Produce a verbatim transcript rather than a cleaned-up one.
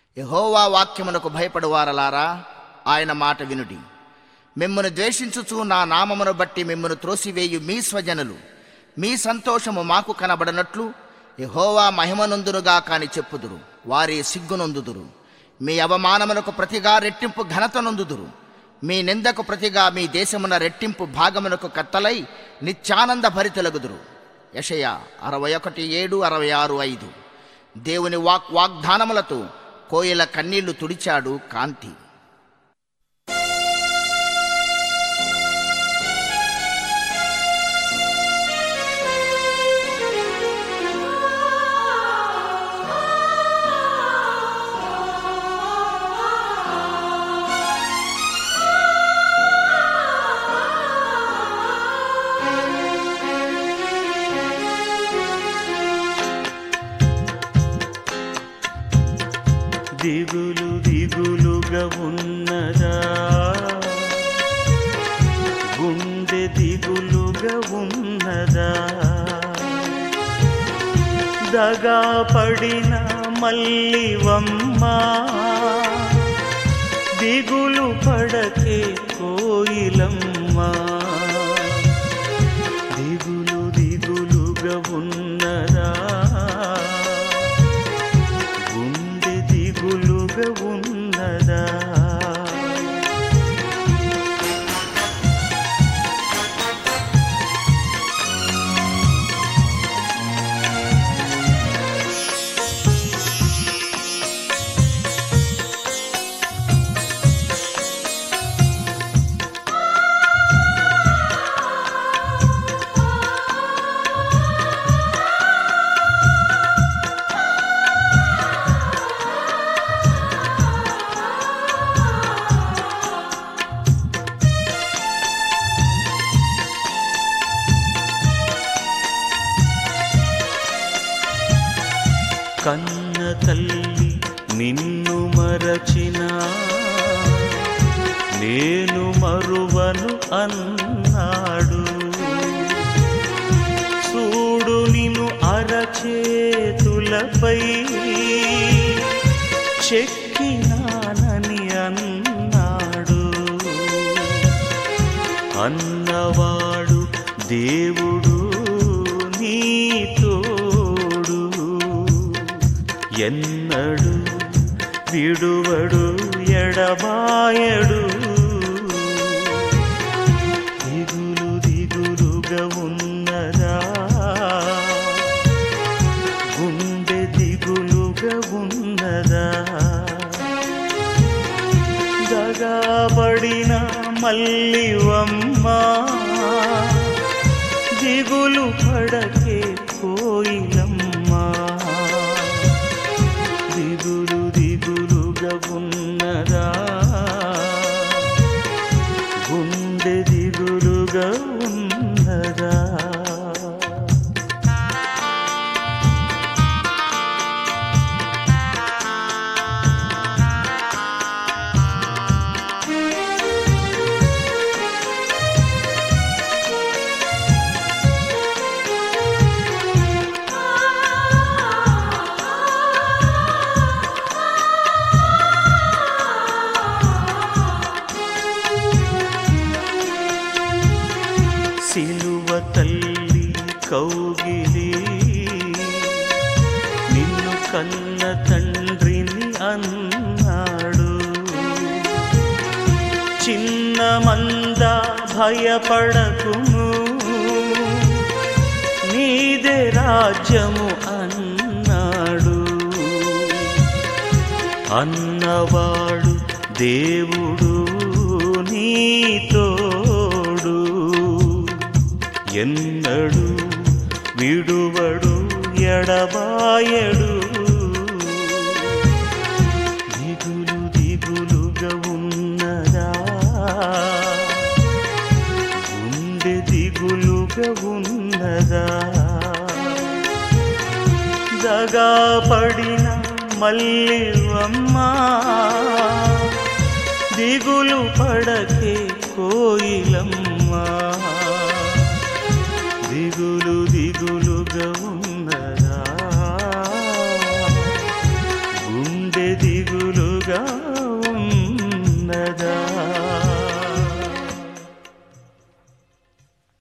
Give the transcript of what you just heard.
యెహోవా వాక్యమునకు భయపడువారలారా, ఆయన మాట వినుడి. మిమ్మును ద్వేషించుచు నా నామమును బట్టి మిమ్మును త్రోసివేయు మీ స్వజనులు మీ సంతోషము మాకు కనబడనట్లు యెహోవా మహిమనొందునుగా కాని చెప్పుదురు. వారి సిగ్గునొందుదురు. మీ అవమానమునకు ప్రతిగా రెట్టింపు ఘనత నొందుదురు. మీ నిందకు ప్రతిగా మీ దేశమున రెట్టింపు భాగమునకు కత్తలై నిత్యానంద భరితులగుదురు. యెషయా అరవై ఒకటి ఏడు అరవై ఆరు ఐదు. దేవుని వాక్ వాగ్దానములతో కోయిల కన్నీళ్లు తుడిచాడు కాంతి. దిగులు దిగులుగా ఉన్నదా, గుండె దిగులుగా ఉన్నదా, దగా పడిన మల్లివమ్మ, దిగులు పడకే కోయిలమ్మ. దిగులు దిగులుగా ఉన్నదా, దిగులుగా ఉన్నదా. కన్న తల్లి నిన్ను మరచిన నేను మరువను అన్నాడు. చూడు నిన్ను అరచేతులపై చెక్కినానని అన్నాడు. అన్నవాడు దేవుడు నీతో ఎన్నడు విడువడు ఎడబాయడు. దిగులు దిగులుగా ఉన్నదా, గుండె దిగులుగా ఉన్నదా, దగాబడిన మల్లివమ్మ, దిగులు పడకే కోయిలమ్మ. దిగులు దిగులుగా ఉన్నదా, గుండె దిగులుగా ఉన్నదా. సిలువ తల్లి కౌగిలి నిన్ను కన్న తండ్రిని అన్నాడు. చిన్న మంద భయపడకుము, నీదే రాజ్యము అన్నాడు. అన్నవాడు దేవుడు నీతోడు, ఎన్నడు విడువడు ఎడబాయడు. దిగులు దిగులుగా ఉన్నదా, గుండె దిగులుగా ఉన్నదా, దగా పడిన మల్లివమ్మ, దిగులు పడకే కోయిలమ్మ. దిగులు దిగులుగా ఉన్నదా, గుండె దిగులుగా